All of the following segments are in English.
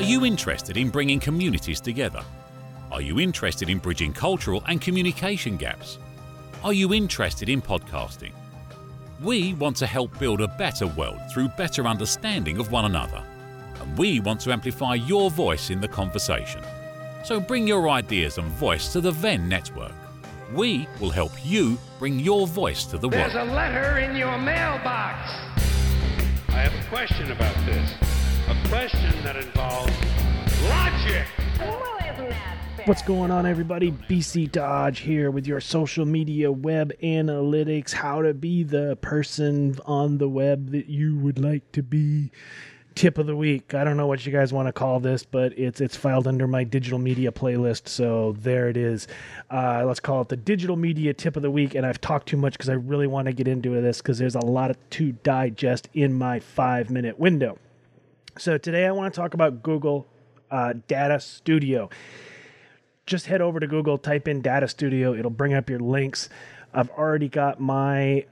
Are you interested in bringing communities together? Are you interested in bridging cultural and communication gaps? Are you interested in podcasting? We want to help build a better world through better understanding of one another. And we want to amplify your voice in the conversation. So bring your ideas and voice to the Venn Network. We will help you bring your voice to the world. There's a letter in your mailbox. I have a question about this. A question that involves logic. Well, isn't that fair? What's going on, everybody? BC Dodge here with your social media web analytics, how to be the person on the web that you would like to be. Tip of the week. I don't know what you guys want to call this, but it's filed under my digital media playlist, so there it is. Let's call it the digital media tip of the week, and I've talked too much because I really want to get into this because there's a lot to digest in my 5-minute window. So today I want to talk about Google Data Studio. Just head over to Google, type in Data Studio. It'll bring up your links. I've already got mine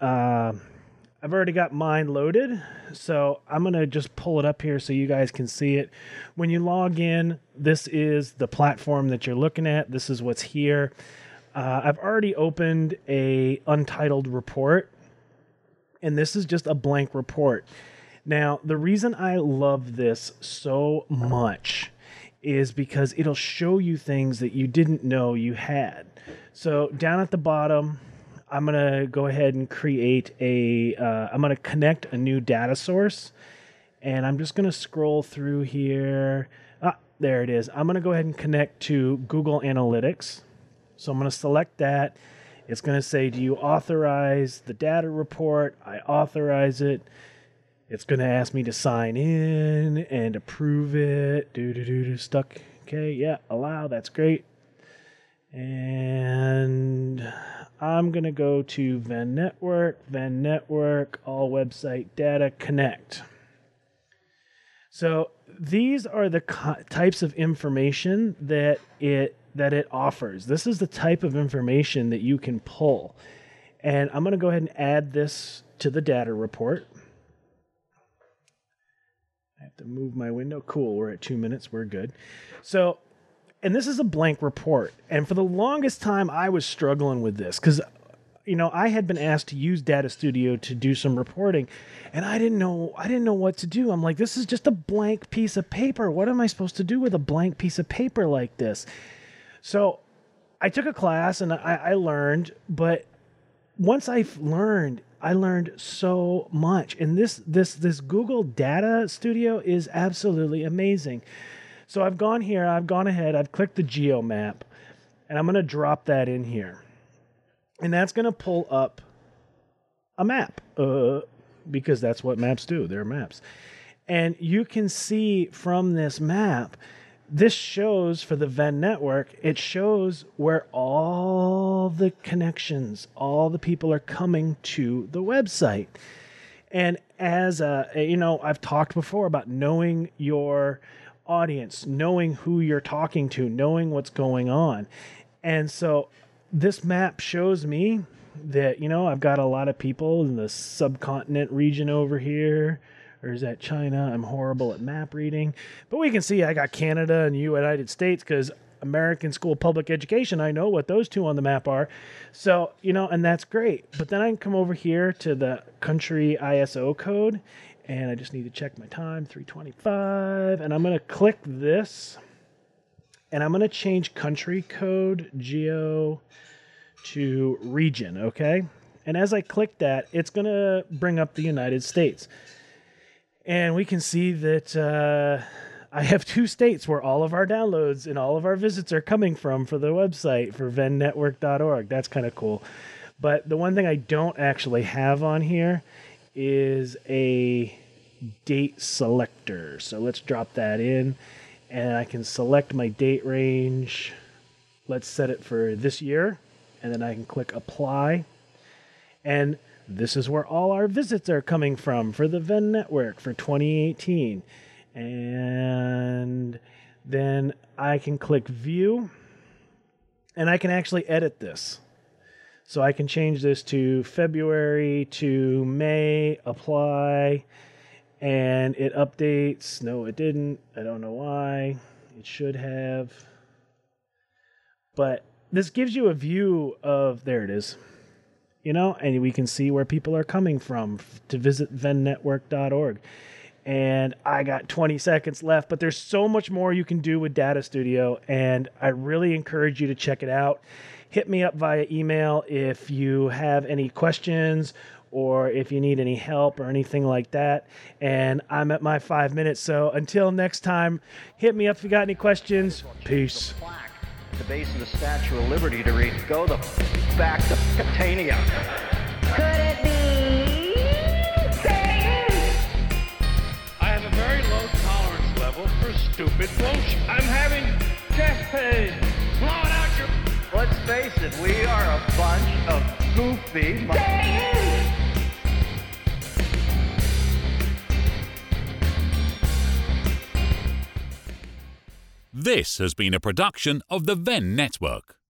loaded, so I'm going to just pull it up here so you guys can see it. When you log in, this is the platform that you're looking at. This is what's here. I've already opened a untitled report, and this is just a blank report. Now, the reason I love this so much is because it'll show you things that you didn't know you had. So down at the bottom, I'm going to go ahead and create I'm going to connect a new data source, and I'm just going to scroll through here. There it is. I'm going to go ahead and connect to Google Analytics. So I'm going to select that. It's going to say, do you authorize the data report? I authorize it. It's going to ask me to sign in and approve it. Stuck. Okay, yeah, allow. That's great. And I'm going to go to Venn Network, all website data, connect. So these are the types of information that it offers. This is the type of information that you can pull. And I'm going to go ahead and add this to the data report. I have to move my window. Cool, we're at 2 minutes. We're good. So, and this is a blank report. And for the longest time, I was struggling with this because, I had been asked to use Data Studio to do some reporting, and I didn't know what to do. I'm like, this is just a blank piece of paper. What am I supposed to do with a blank piece of paper like this? So I took a class and I learned, but once I learned so much. And this Google Data Studio is absolutely amazing. So I've gone ahead, I've clicked the geo map, and I'm going to drop that in here. And that's going to pull up a map, because that's what maps do. They're maps. And you can see from this map, this shows for the Venn network, it shows where all the connections, all the people are coming to the website. And as I've talked before about knowing your audience, knowing who you're talking to, knowing what's going on. And so this map shows me that, I've got a lot of people in the subcontinent region over here. Or is that China? I'm horrible at map reading. But we can see I got Canada and United States because American School Public Education, I know what those two on the map are. So, and that's great. But then I can come over here to the country ISO code, and I just need to check my time, 3:25. And I'm going to click this, and I'm going to change country code, geo, to region, okay? And as I click that, it's going to bring up the United States. And we can see that I have 2 states where all of our downloads and all of our visits are coming from for the website, for vennetwork.org. That's kind of cool. But the one thing I don't actually have on here is a date selector. So let's drop that in. And I can select my date range. Let's set it for this year. And then I can click apply. And this is where all our visits are coming from for the Venn network for 2018. And then I can click view, and I can actually edit this. So I can change this to February to May, apply, and it updates. No, it didn't. I don't know why. It should have. But this gives you a view of, there it is, and we can see where people are coming from to visit vennetwork.org. And I got 20 seconds left, but there's so much more you can do with Data Studio, and I really encourage you to check it out. Hit me up via email if you have any questions or if you need any help or anything like that. And I'm at my 5 minutes, so until next time, hit me up if you got any questions. Peace. At the base of the Statue of Liberty to read, "Go the back to Catania." Could it be Satan? I have a very low tolerance level for stupid bullshit. I'm having chest pain. Blow it out your... Let's face it, we are a bunch of goofy... Satan! This has been a production of the Venn Network.